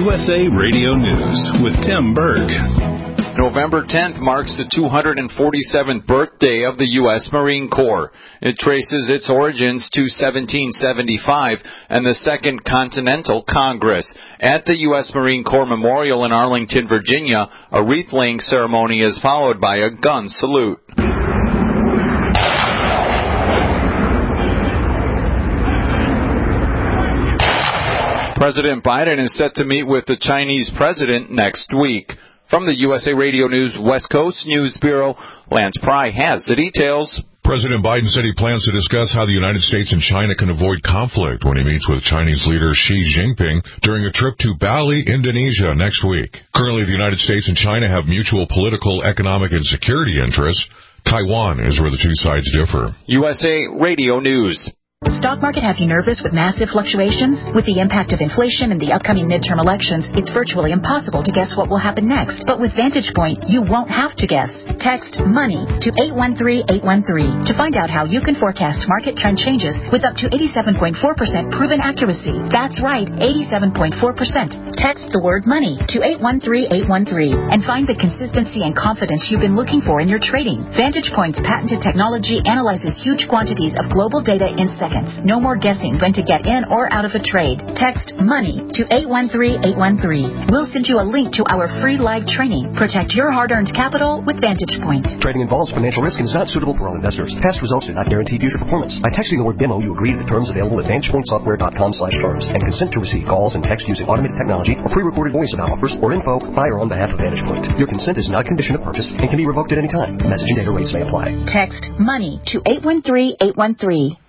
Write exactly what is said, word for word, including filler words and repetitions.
U S A Radio News with Tim Berg. November tenth marks the two hundred forty-seventh birthday of the U S Marine Corps. It traces its origins to seventeen seventy-five and the Second Continental Congress. At the U S Marine Corps Memorial in Arlington, Virginia, a wreath-laying ceremony is followed by a gun salute. President Biden is set to meet with the Chinese president next week. From the U S A Radio News West Coast News Bureau, Lance Pry has the details. President Biden said he plans to discuss how the United States and China can avoid conflict when he meets with Chinese leader Xi Jinping during a trip to Bali, Indonesia next week. Currently, the United States and China have mutual political, economic, and security interests. Taiwan is where the two sides differ. U S A Radio News. Stock market have you nervous with massive fluctuations? With the impact of inflation and the upcoming midterm elections, it's virtually impossible to guess what will happen next. But with Vantage Point, you won't have to guess. Text MONEY to eight one three eight one three to find out how you can forecast market trend changes with up to eighty-seven point four percent proven accuracy. That's right, eighty-seven point four percent. Text the word MONEY to eight one three eight one three and find the consistency and confidence you've been looking for in your trading. Vantage Point's patented technology analyzes huge quantities of global data in seconds. No more guessing when to get in or out of a trade. Text MONEY to eight one three eight one three. We'll send you a link to our free live training. Protect your hard-earned capital with Vantage Point. Trading involves financial risk and is not suitable for all investors. Past results do not guarantee future performance. By texting the word demo, you agree to the terms available at vantage point software dot com slash terms and consent to receive calls and text using automated technology or pre-recorded voice about offers or info by or on behalf of Vantage Point. Your consent is not a condition of purchase and can be revoked at any time. Message and data rates may apply. Text MONEY to eight one three eight one three.